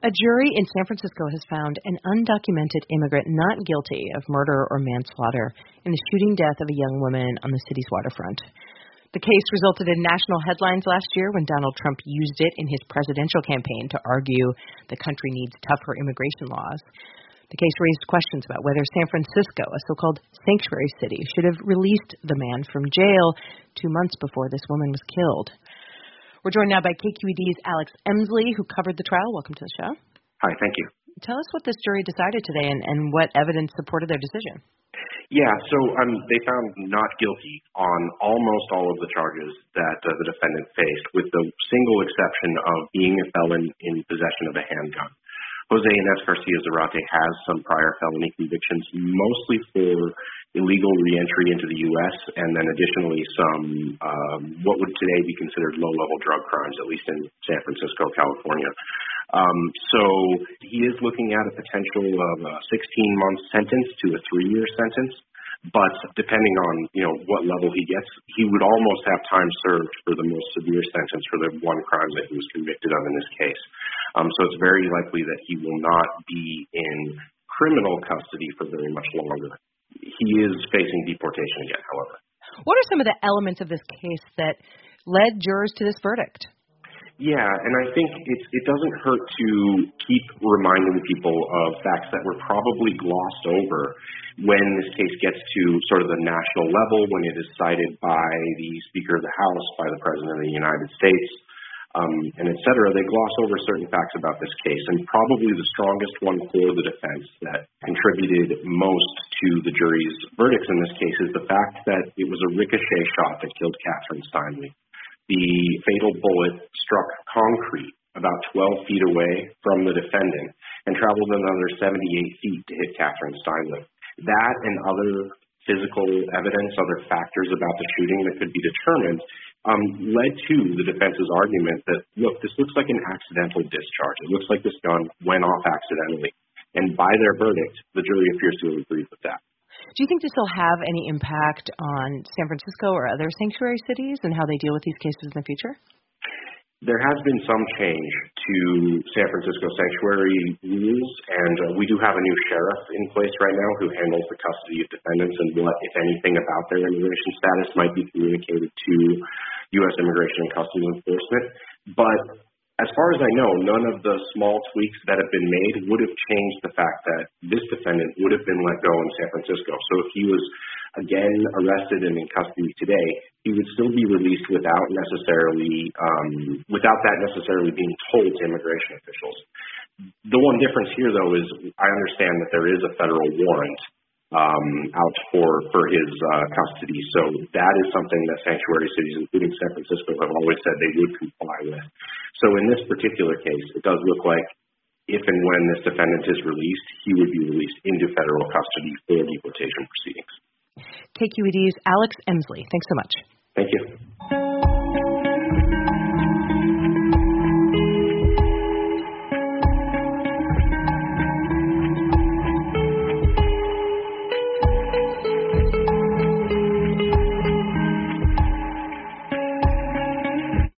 A jury in San Francisco has found an undocumented immigrant not guilty of murder or manslaughter in the shooting death of a young woman on the city's waterfront. The case resulted in national headlines last year when Donald Trump used it in his presidential campaign to argue the country needs tougher immigration laws. The case raised questions about whether San Francisco, a so-called sanctuary city, should have released the man from jail 2 months before this woman was killed. We're joined now by KQED's Alex Emslie, who covered the trial. Welcome to the show. Hi, thank you. Tell us what this jury decided today and what evidence supported their decision. Yeah, so they found not guilty on almost all of the charges that the defendant faced, with the single exception of being a felon in possession of a handgun. Jose Inez Garcia-Zarate has some prior felony convictions, mostly for illegal reentry into the U.S., and then additionally some what would today be considered low-level drug crimes, at least in San Francisco, California. So he is looking at a potential of a 16-month sentence to a 3-year sentence. But depending on, what level he gets, he would almost have time served for the most severe sentence for the one crime that he was convicted of in this case. So it's very likely that he will not be in criminal custody for very much longer. He is facing deportation again, however. What are some of the elements of this case that led jurors to this verdict? Yeah, and I think it doesn't hurt to keep reminding people of facts that were probably glossed over when this case gets to sort of the national level, when it is cited by the Speaker of the House, by the President of the United States, and et cetera. They gloss over certain facts about this case, and probably the strongest one for the defense that contributed most to the jury's verdicts in this case is the fact that it was a ricochet shot that killed Catherine Steinle. The fatal bullet struck concrete about 12 feet away from the defendant and traveled another 78 feet to hit Catherine Steinle. That and other physical evidence, other factors about the shooting that could be determined, led to the defense's argument that, look, this looks like an accidental discharge. It looks like this gun went off accidentally. And by their verdict, the jury appears to have agreed with that. Do you think this will have any impact on San Francisco or other sanctuary cities and how they deal with these cases in the future? There has been some change to San Francisco sanctuary rules, and we do have a new sheriff in place right now who handles the custody of defendants and what, if anything, about their immigration status might be communicated to U.S. Immigration and Customs Enforcement. But as far as I know, none of the small tweaks that have been made would have changed the fact that this defendant would have been let go in San Francisco. So if he was again arrested and in custody today, he would still be released without that necessarily being told to immigration officials. The one difference here, though, is I understand that there is a federal warrant out for his custody. So that is something that sanctuary cities, including San Francisco, have always said they would comply with. So in this particular case, it does look like if and when this defendant is released, he would be released into federal custody for deportation proceedings. KQED's Alex Emslie, thanks so much.